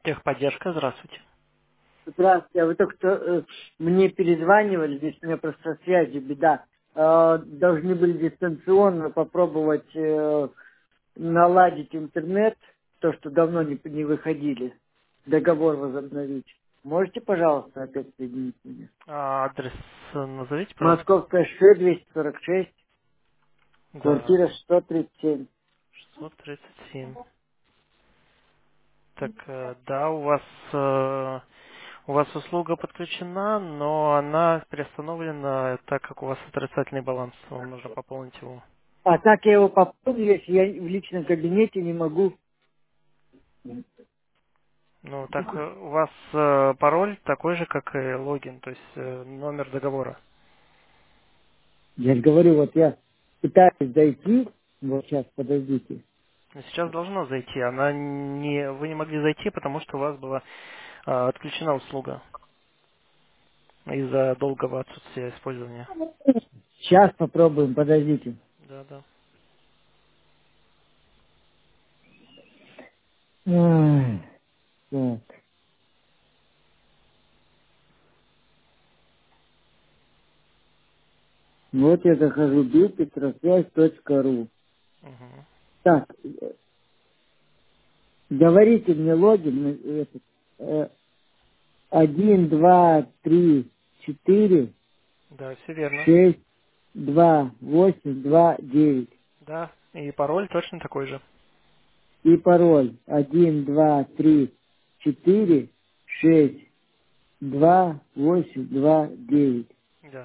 Техподдержка, здравствуйте. Здравствуйте, а вы только что мне перезванивали, здесь у меня просто со связью беда. Должны были дистанционно попробовать наладить интернет, то, что давно не выходили, договор возобновить. Можете, пожалуйста, опять соединить меня? Адрес назовите, пожалуйста. Московская Ш, 246, Да, квартира 137. 637. Так, да, у вас услуга подключена, но она приостановлена, так как у вас отрицательный баланс. Вам нужно пополнить его. А как я его пополню, если я в личном кабинете не могу? Ну, так у вас пароль такой же, как и логин, то есть номер договора. Я же говорю, вот я пытаюсь зайти, вот сейчас, подождите. Но сейчас должно зайти. Вы не могли зайти, потому что у вас была отключена услуга из-за долгого отсутствия использования. Сейчас попробуем, подождите. Да, да. Ай, так. Вот я захожу, битпетросвязь.ру. Мгм. Так, говорите мне логин, этот, 1, 2, 3, 4, Да, все верно. 6, 2, 8, 2, 9. Да, и пароль точно такой же. И пароль 1, 2, 3, 4, 6, 2, 8, 2, 9. Да.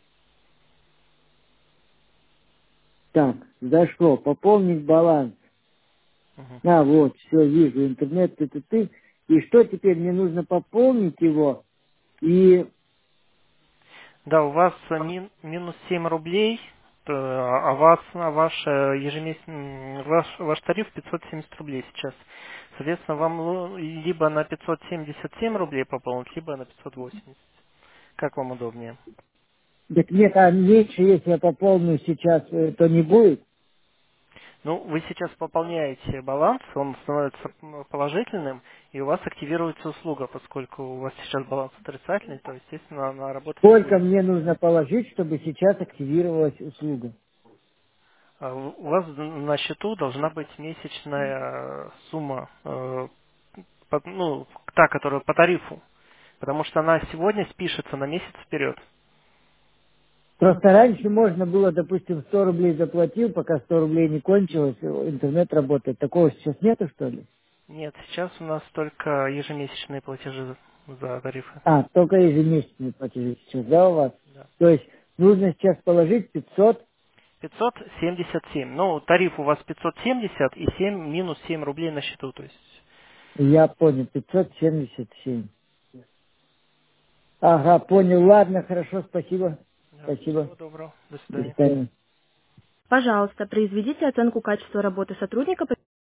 Так, зашло. Пополнить баланс. Мгм. А, вот, все, вижу, интернет, ты. И что теперь? Мне нужно пополнить его. И Да, у вас минус 7 рублей, ваш ежемесячный, ваш тариф 570 рублей сейчас. Соответственно, вам либо на 577 рублей пополнить, либо на 580. Как вам удобнее? так нет, а меньше, если я пополню сейчас, то не будет. Ну, вы сейчас пополняете баланс, он становится положительным, и у вас активируется услуга, поскольку у вас сейчас баланс отрицательный, то, естественно, она работать не Сколько будет. мне нужно положить, чтобы сейчас активировалась услуга? У вас на счету должна быть месячная сумма, ну, та, которая по тарифу, потому что она сегодня спишется на месяц вперед. Просто раньше можно было, допустим, 100 рублей заплатил, пока 100 рублей не кончилось, интернет работает. Такого сейчас нету, что ли? Нет, сейчас у нас только ежемесячные платежи за тарифы. А, только ежемесячные платежи сейчас, да, у вас? Да. То есть нужно сейчас положить 500. 577. Ну, тариф у вас 570 и 7 минус 7 рублей на счету, то есть. Я понял, 577. Ага, понял. Ладно, хорошо, спасибо. Да. Спасибо. Всего доброго. До До свидания. свидания. Пожалуйста, произведите оценку качества работы сотрудника